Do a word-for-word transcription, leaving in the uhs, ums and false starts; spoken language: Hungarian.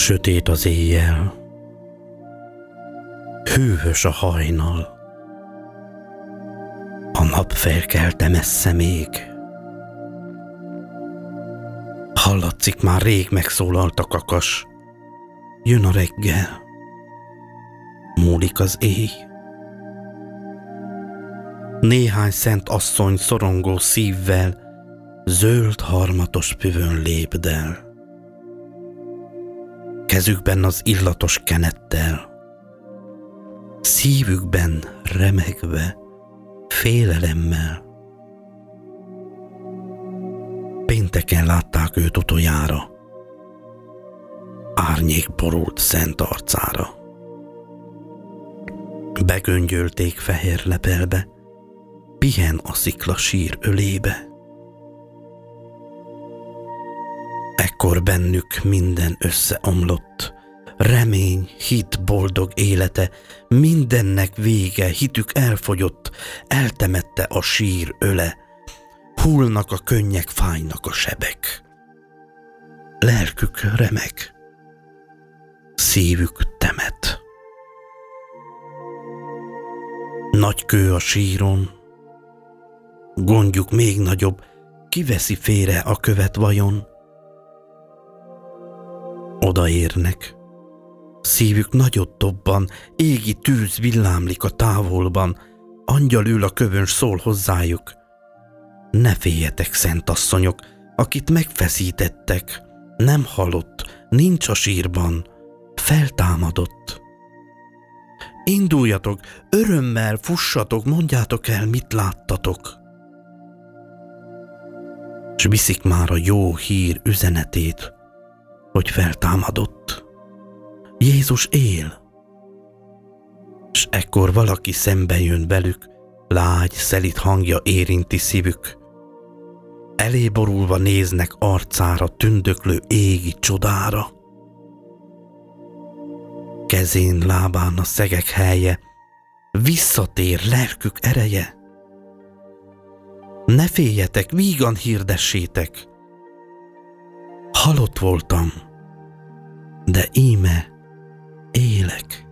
Sötét az éjjel, hűvös a hajnal, a nap felkelte messze még. Hallatszik, már rég megszólalt a kakas, jön a reggel, múlik az éj. Néhány szent asszony szorongó szívvel, zöld harmatos püvön lépdel. Kezükben az illatos kenettel, szívükben remegve, félelemmel. Pénteken látták őt utoljára, árnyék borult szent arcára. Begöngyölték fehér lepelbe, pihen a szikla sír ölébe. Ekkor bennük minden összeomlott, remény, hit, boldog élete, mindennek vége, hitük elfogyott, eltemette a sír öle, hullnak a könnyek, fájnak a sebek. Lelkük remeg, szívük temet. Nagy kő a síron, gondjuk még nagyobb, kiveszi félre a követ vajon? Odaérnek, szívük nagyot dobban, égi tűz villámlik a távolban, angyal ül a kövön, szól hozzájuk. Ne féljetek, szent asszonyok, akit megfeszítettek, nem halott, nincs a sírban, feltámadott. Induljatok, örömmel fussatok, mondjátok el, mit láttatok. S viszik már a jó hír üzenetét, hogy feltámadott. Jézus él. S ekkor valaki szembe jön velük, lágy, szelíd hangja érinti szívük. Elé borulva néznek arcára, tündöklő égi csodára. Kezén, lábán a szegek helye, visszatér lelkük ereje. Ne féljetek, vígan hirdessétek. Halott voltam, de íme élek.